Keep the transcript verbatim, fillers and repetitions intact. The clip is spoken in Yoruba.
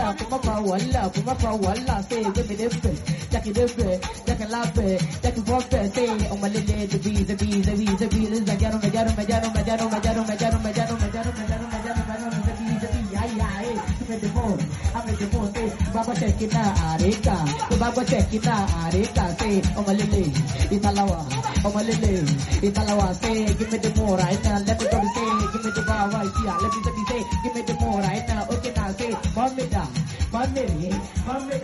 walla, kuma pa walla, kuma pa walla. Say, give me this bit, jack it this bit, jack it lap it, jack it walk it. Say, oh my lily, the bee, the bee, the bee, the bee, the majaro, majaro, majaro, majaro, majaro, majaro, majaro, majaro, majaro, majaro, majaro, the bee, the bee, yeah, yeah, hey, give me the phone, I'm with the phone. Say, Baba check it na areka, Baba check it na areka. Say, oh my lily, italawa, oh my lily, italawa. Say, give me the more right now, let me go to say, give me the bar right here, let me say, give me the more right now. Okay now, say, one minute, one minute, one minute.